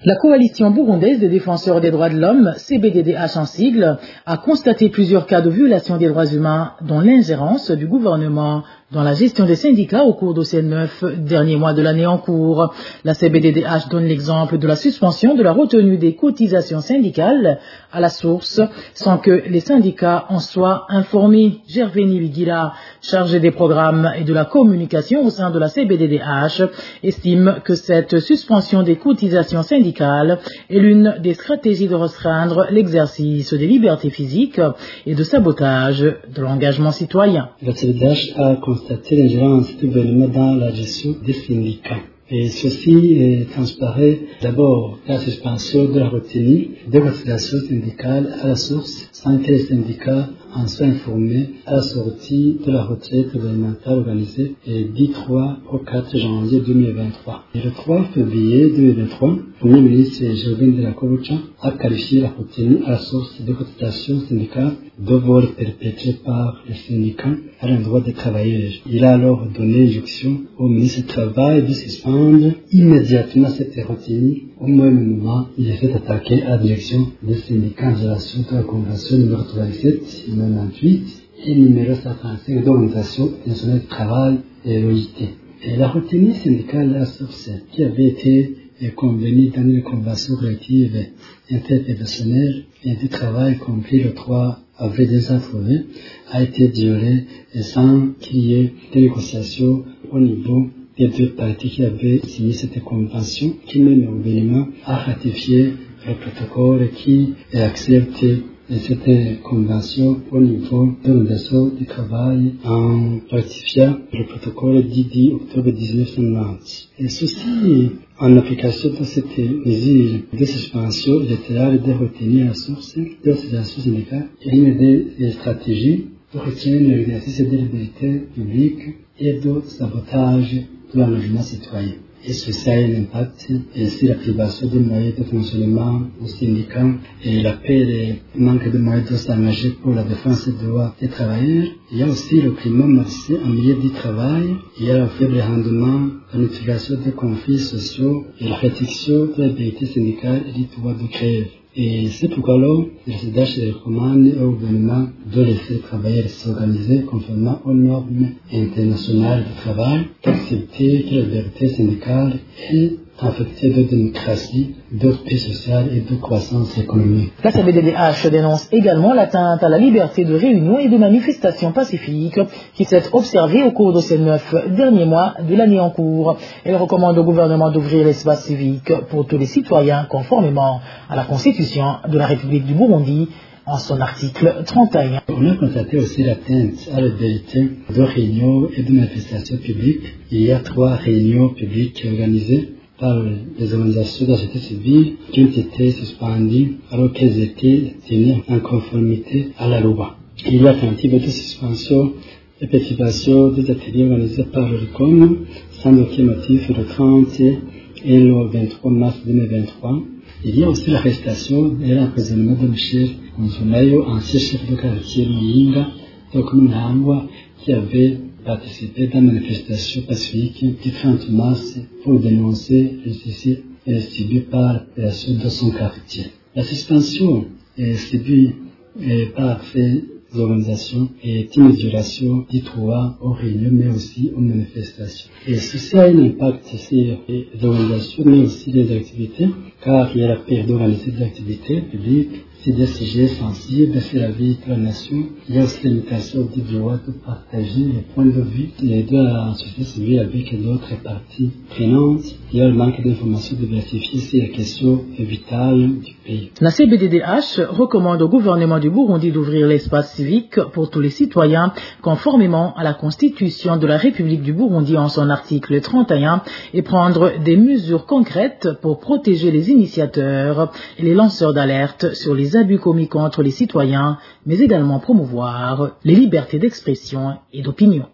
La coalition burundaise des défenseurs des droits de l'homme, CBDDH en sigle, a constaté plusieurs cas de violation des droits humains, dont l'ingérence du gouvernement dans la gestion des syndicats au cours de ces 9 derniers mois de l'année en cours. La CBDDH donne l'exemple de la suspension de la retenue des cotisations syndicales à la source sans que les syndicats en soient informés. Gervais Nibigila, chargé des programmes et de la communication au sein de la CBDDH, estime que cette suspension des cotisations syndicales est l'une des stratégies de restreindre l'exercice des libertés physiques et de sabotage de l'engagement citoyen. La CBDH a constaté l'ingérence du gouvernement dans la gestion des syndicats. Et ceci transparaît d'abord la suspension de la retenue des cotisations syndicales à la source sans que les syndicats en soient informés à la sortie de la retraite gouvernementale organisée du 3 au 4 janvier 2023. Et le 3 février 2023, le Premier ministre Gervais Ndirakobucha a qualifié la retenue à la source des cotisations syndicales de vol perpétré par les syndicats à l'endroit des travailleurs. Il a alors donné injonction au ministre du Travail de suspendre immédiatement cette retenue. Au même moment, il est fait attaquer à la direction des syndicats en violation de la Convention numéro 37, 98 et numéro 135 d'Organisation nationale du travail et l'OIT. Et la retenue syndicale à la source qui avait été convenue dans une convention collective interprofessionnelle et du travail compris le 3 avril 2020 a été violée sans qu'il y ait de négociations au niveau des deux parties qui avaient signé cette convention, qui même au gouvernement a ratifié le protocole qui accepte cette convention au niveau de l'organisation du travail en ratifiant le protocole du 10 octobre 1990. Et ceci, en application de cette mesure de suspension littérale de retenue à la source de l'association syndicale, est une des stratégies de retirer l'exercice des libertés publiques et de sabotage de l'engagement citoyen. Et ceci a un impact sur la privation des moyens de fonctionnement aux syndicats et l'appel et manque de moyens de s'engager pour la défense des droits des travailleurs. Il y a aussi le climat marché en milieu du travail, il y a le faible rendement, la multiplication des conflits sociaux et la réduction de la liberté syndicale et du droit de grève. Et c'est pourquoi alors, le CDH recommande au gouvernement de laisser les travailleurs s'organiser conformément aux normes internationales du travail, d'accepter que la liberté syndicale est affectée de démocratie, de paix sociale et de croissance économique. La CBDDH dénonce également l'atteinte à la liberté de réunion et de manifestation pacifique qui s'est observée au cours de ces 9 derniers mois de l'année en cours. Elle recommande au gouvernement d'ouvrir l'espace civique pour tous les citoyens conformément à la Constitution de la République du Burundi en son article 31. On a constaté aussi l'atteinte à la liberté de réunion et de manifestation publique. Il y a 3 réunions publiques organisées par les organisations de la société civile qui ont été suspendues alors qu'elles étaient tenues en conformité à la loi. Il y a tentative de suspension et perturbation des ateliers organisés par le RICOM sans aucun motif le 30 et le 23 mars 2023. Il y a aussi l'arrestation et l'emprisonnement de Michel Nzunayo, ancien chef de quartier Muyinga de la commune Hangwa, qui avait participé dans la manifestation pacifique du 30 mars pour dénoncer les soucis subis par la population de son quartier. La suspension subie par ces organisations est une violation du droit aux réunions mais aussi aux manifestations. Et ceci a un impact sur les organisations mais aussi les activités, car il y a la perte d'organiser des activités publiques. C'est des sujets sensibles, c'est la vie de la nation. Il y a aussi l'imitation du droit de partager les points de vue de la société civile avec d'autres parties prenantes. Il y a le manque d'informations diversifiées sur la question vitale du pays. La CBDDH recommande au gouvernement du Burundi d'ouvrir l'espace civique pour tous les citoyens conformément à la Constitution de la République du Burundi en son article 31 et prendre des mesures concrètes pour protéger les initiateurs et les lanceurs d'alerte sur les abus commis contre les citoyens, mais également promouvoir les libertés d'expression et d'opinion.